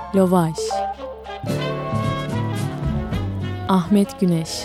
Lovaş. Ahmet Güneş.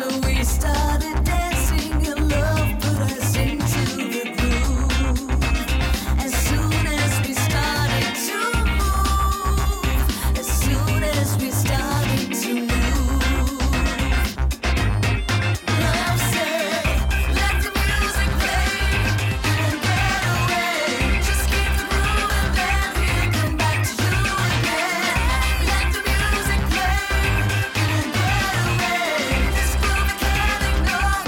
This groove I can't ignore.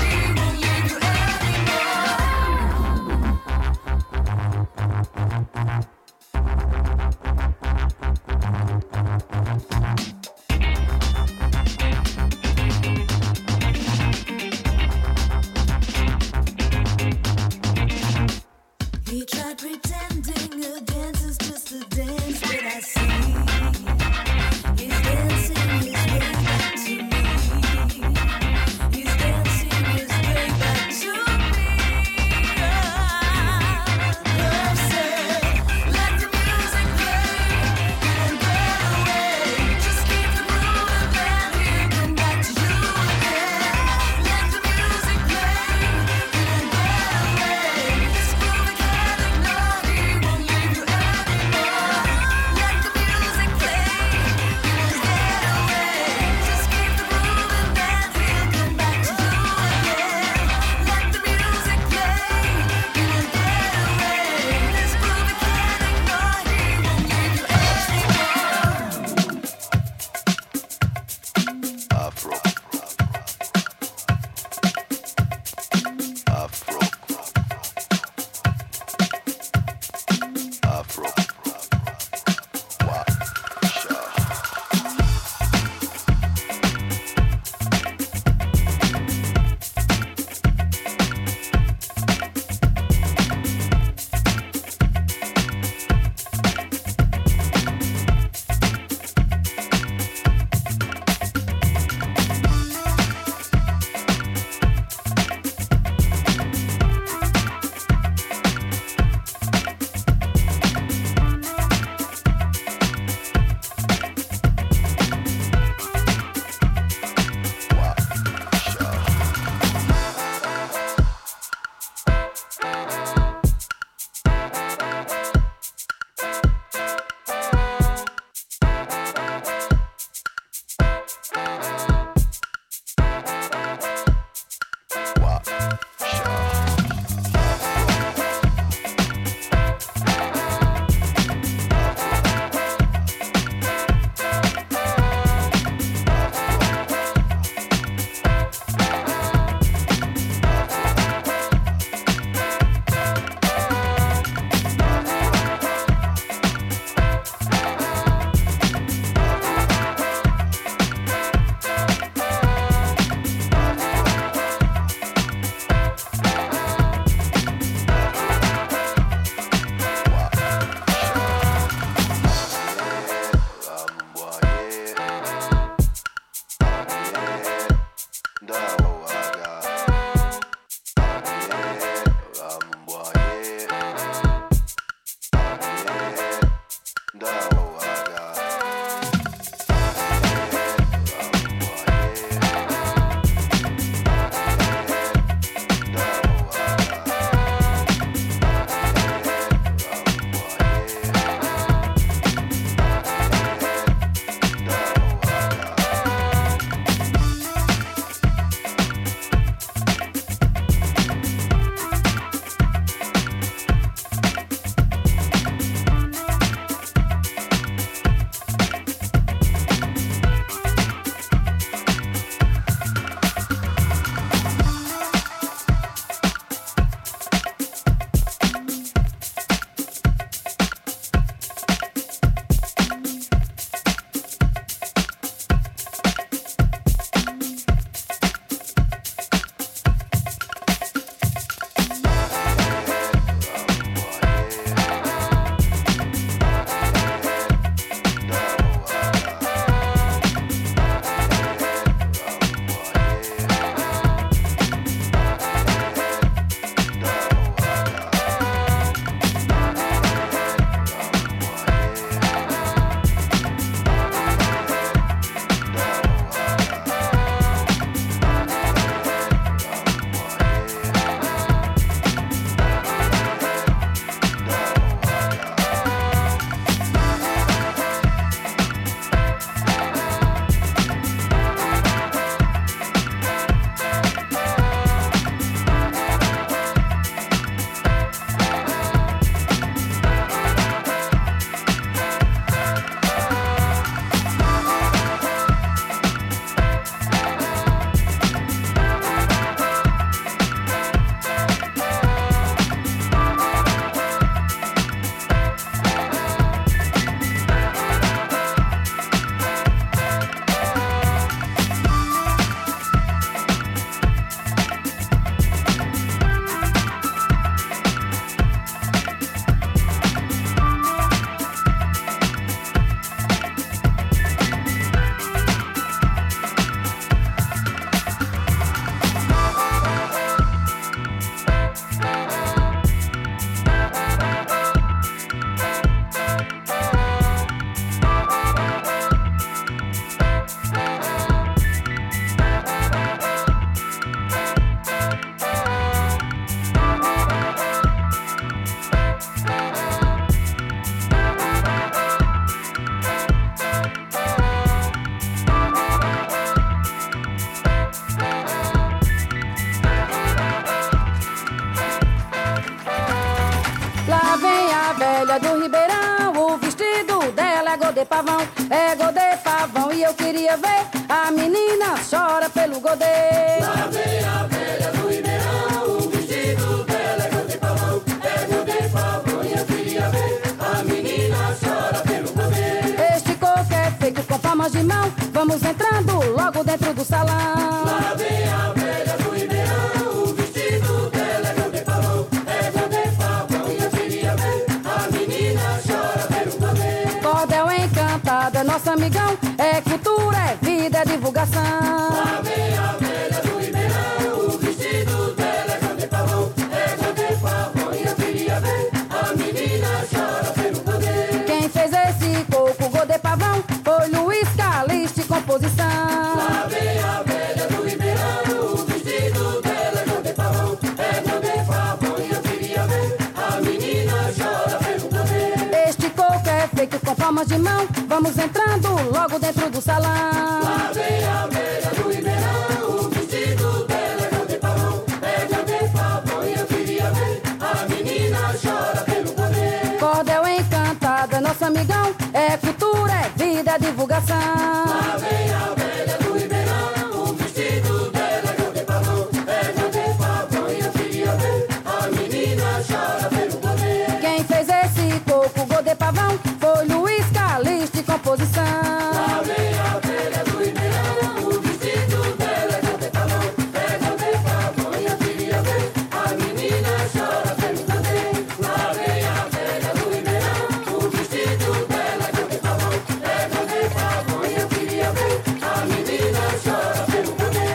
godê pavão, é godê pavão. E eu queria ver a menina chora pelo godê. Lá vem a velha do Ribeirão, o vestido dela é godê pavão, é godê pavão. E eu queria ver a menina chora pelo godê. Este coco é feito com palmas de mão, vamos entrando logo dentro do salão. Lá vem a velha do Ribeirão, o vestido dela é godê pavão, é godê pavão. E eu queria ver a menina chora pelo godê. Cordel encantado é nosso amigão, é cultura, é vida, é divulgação. Lá vem a velha do Ribeirão, o vestido dela é godê pavão, é godê pavão. E eu queria ver a menina chora pelo godê. Quem fez esse coco godê pavão foi Luiz Calixto, composição. Lá vem a velha do Ribeirão, o vestido dela é godê pavão, é godê pavão. E eu queria ver a menina chora pelo godê. Este coco é feito com palmas de mão, vamos entrando logo dentro do salão. Lá vem a velha do Ribeirão, o vestido dela é godê pavão, é godê pavão. E eu queria ver a menina chora pelo godê. Cordel encantado é nosso amigão, é cultura, é vida, é divulgação. Lá vem a velha do Ribeirão, o vestido dela é godê pavão, é godê pavão. E eu queria ver a menina chora pelo godê. Quem fez esse coco godê pavão foi Luiz Calixto, composição. Lá vem a velha do Ribeirão, o vestido dela é godê pavão, é godê pavão. E eu queria ver a menina chora pelo godê. Lá vem a velha do Ribeirão, o vestido dela é godê pavão, é godê pavão. E eu queria ver a menina chora pelo godê.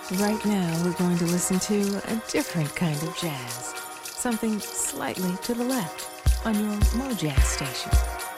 Right now, we're going to listen to a different kind of jazz. Something slightly to the left on your Mojazz station.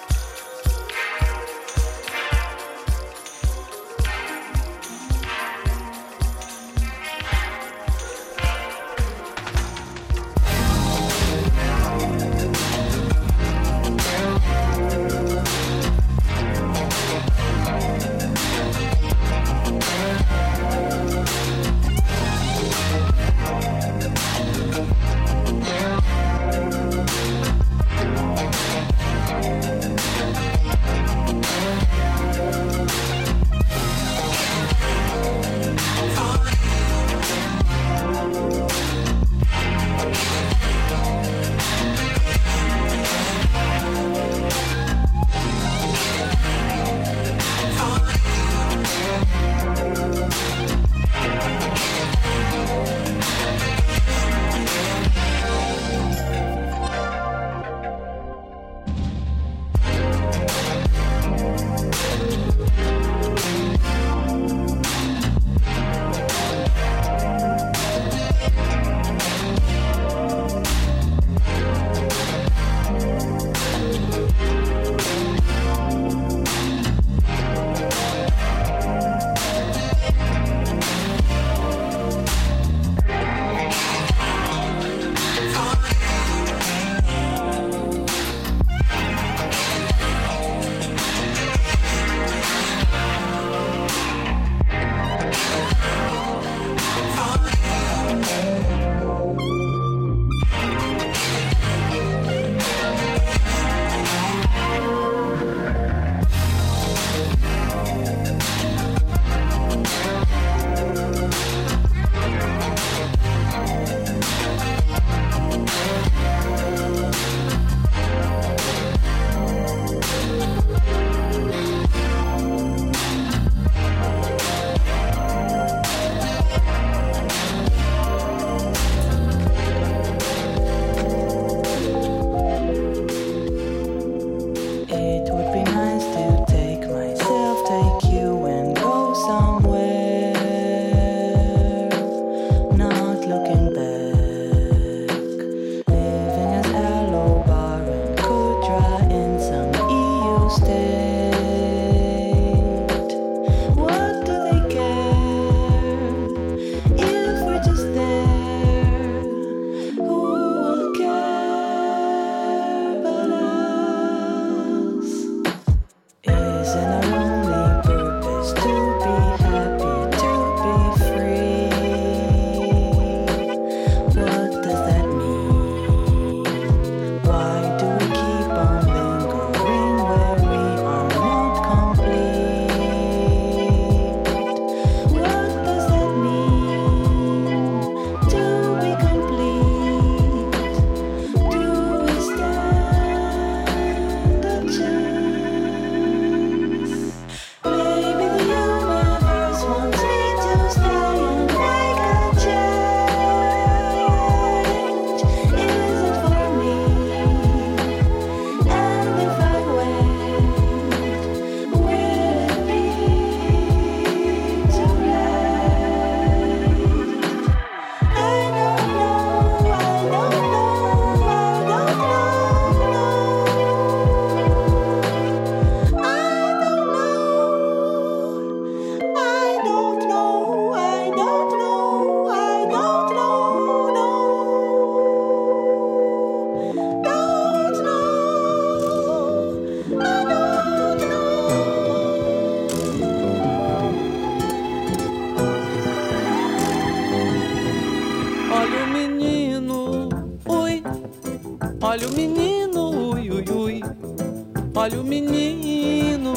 Olha o menino, ui, ui, ui. Olha o menino,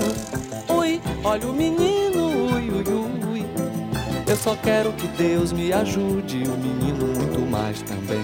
ui. Olha o menino, ui, ui, ui. Eu só quero que Deus me ajude, o menino muito mais também.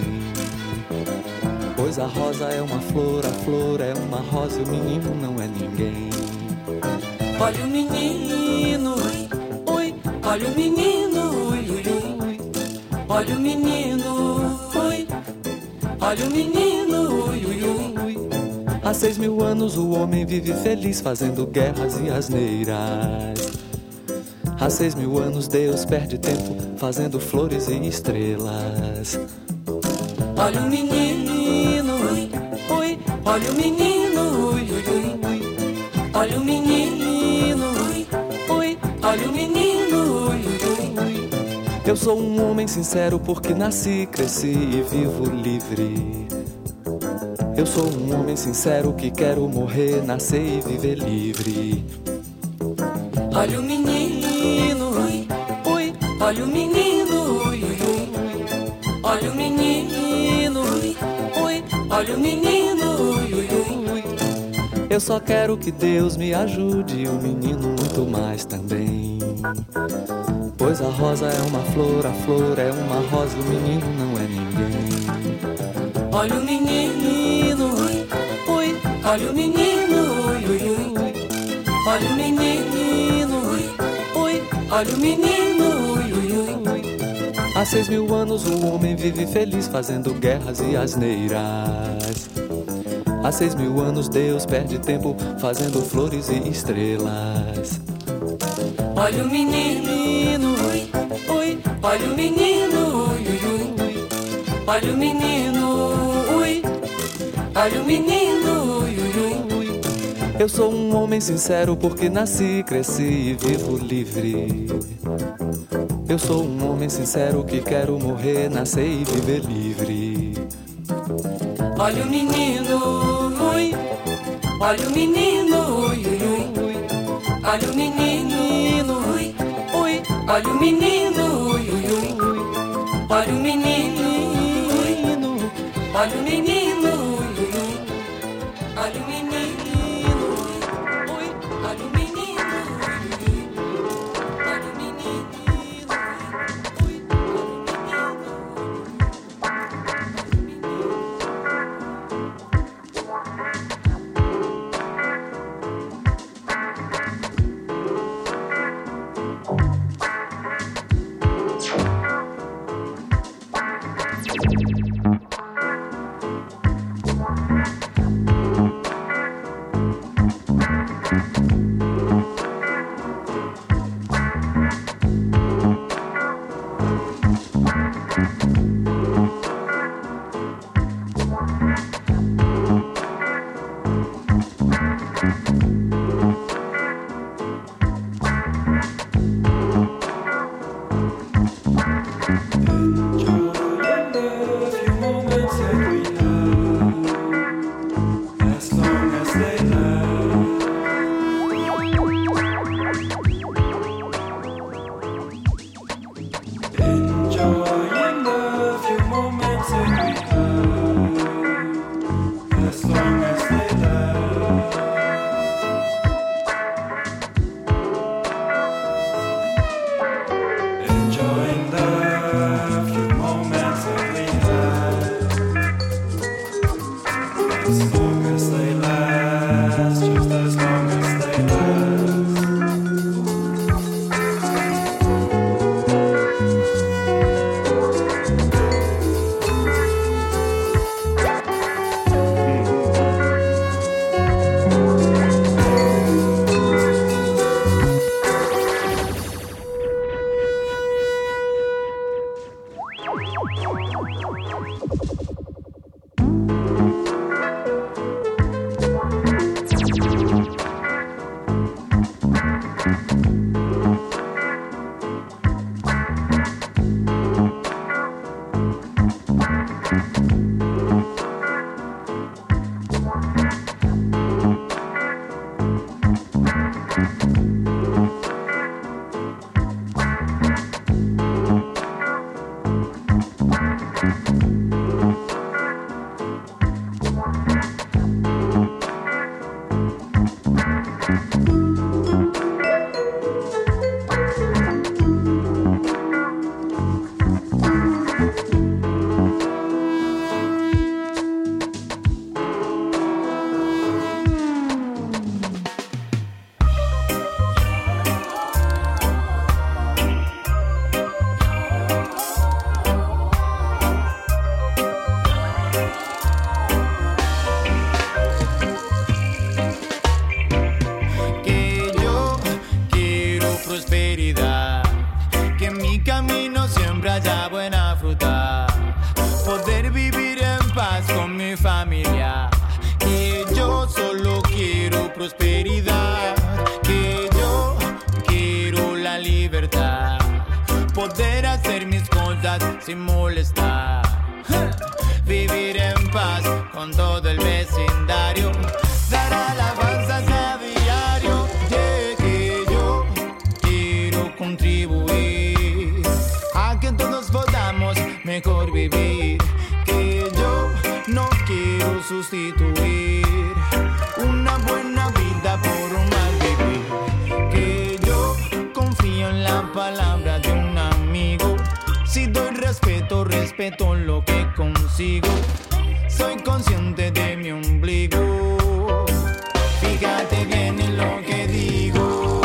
Pois a rosa é uma flor, a flor é uma rosa, o menino não é ninguém. Olha o menino, ui. Olha o menino, ui, ui, ui. Olha o menino, ui. Olha o menino, ui, ui, ui. Há 6.000 anos o homem vive feliz fazendo guerras e asneiras. Há 6.000 anos Deus perde tempo fazendo flores e estrelas. Olha o menino, ui, ui, olha o menino, ui, ui, ui. Olha o menino, ui, ui, olha o menino, ui, ui, ui. Eu sou um homem sincero porque nasci, cresci e vivo livre. Eu sou um homem sincero que quero morrer, nascer e viver livre. Olha o menino, ui, ui, olha o menino, ui, ui, ui. Olha o menino, ui, ui, olha o menino, ui, ui, ui. Eu só quero que Deus me ajude, o menino muito mais também. Pois a rosa é uma flor, a flor é uma rosa, o menino não é ninguém. Olha o menino, ui, ui, olha o menino, ui, ui, ui. Olha o menino, ui, ui, olha o menino, ui, ui, ui. Há 6.000 anos o homem vive feliz fazendo guerras e asneiras. Há 6.000 anos Deus perde tempo fazendo flores e estrelas. Olha o menino, ui, ui, olha o menino, ui, ui, ui. Olha o menino, ui, olha o menino, ui, ui, ui. Eu sou um homem sincero porque nasci, cresci e vivo livre. Eu sou um homem sincero que quero morrer, nascer e viver livre. Olha o menino, ui, olha o menino, ui, ui, ui. Olha o menino, ui, ui, olha o menino, ui, ui, ui. Olha o menino, olha o menino, ui, ui. Olha o menino, ui, olha o menino, ui, ui. Olha o menino, ui, olha o menino. paz sin molestar. Vivir en paz con todo el vecindario. Dar alabanzas a diario. Que yo quiero contribuir a que todos podamos mejor vivir. Que yo no quiero sustituir una buena vida por un mal vivir. Que yo confío en la palabra de un amigo. Si doy respeto, respeto lo que consigo. Soy consciente de mi ombligo. Fíjate bien en lo que digo.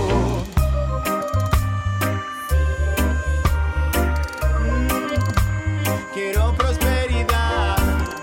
Quiero prosperidad.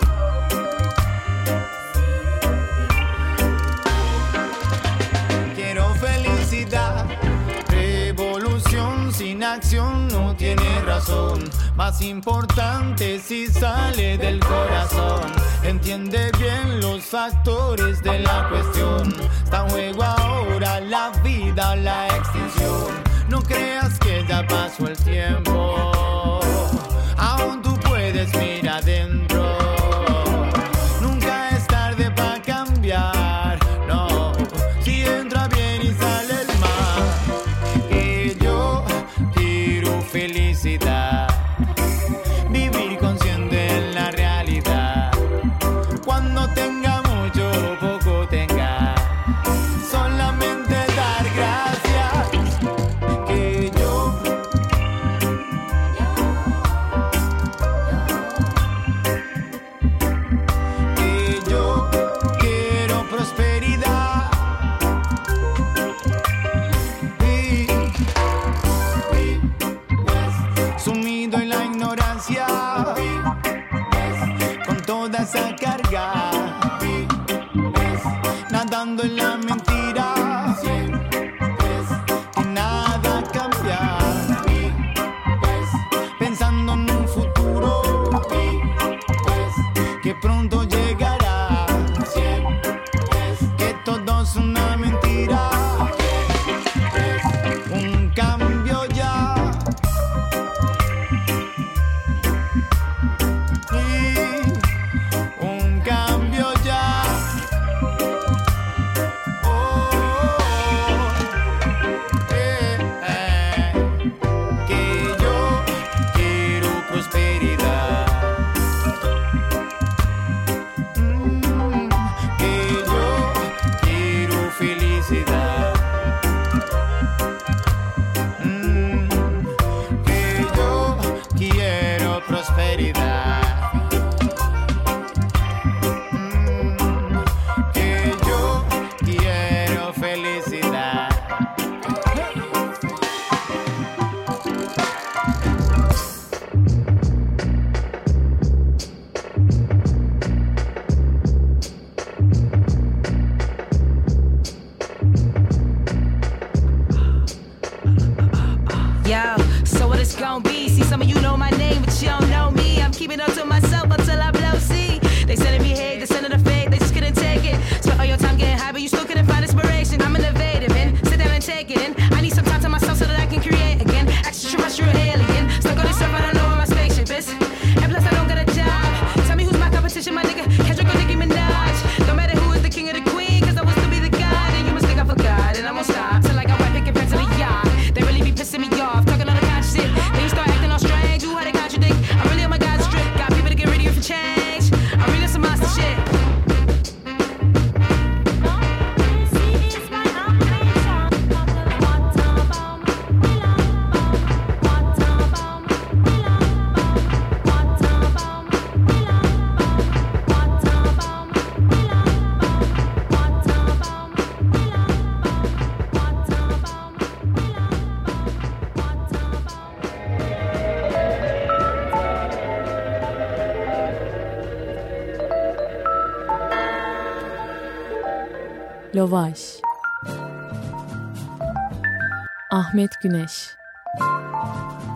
Quiero felicidad. Revolución sin acción no tiene razón. Más importante si sale del corazón. Entiende bien los factores de la cuestión. Está en juego ahora la vida o la extinción. No creas que ya pasó el tiempo. Aún tú puedes mirar adentro. Nunca es tarde para cambiar. No, si entra bien y sale el mal. Que yo quiero felicidad. Vivir consciente en la realidad. Cuando tenga mucho o poco tenga, solamente dar gracias. Que yo quiero prosperidad. Sumido en la ignorancia, con toda esa carga, nadando en la mentira, que nada cambia, pensando en un futuro que pronto llegará, que todo es una mentira, un cambio ya. Un cambio ya. Que yo quiero prosperidad. Que yo quiero felicidad. Que yo quiero prosperidad. Que yo quiero felicidad. Yo, so what it's gonna be? See, some of you know my name, but you don't know me. I'm keeping up to myself until I blow. See, they sending me hate, they sending the fake, they just couldn't take it. Spent all your time getting high, but you still couldn't find inspiration. I'm innovative, and sit down and take it in. I need some time to myself so that I can create again. Extraterrestrial alien, stuck on this surf, I don't know where my spaceship is. And plus, I don't got a job. Tell me who's my competition, my nigga. Kendrick or Nicki Minaj. Don't matter who is the king or the queen, cause I will still be the god. And you must think I forgot, and I'm gonna stop till I got white picket pens to the yacht. They really be pissing me off, talking all the kind of shit. Then you start acting all strange, who had to contradict? I'm really on my God's strip, got people to get ready for change. I'm really some monster shit. Lovaş Ahmet Güneş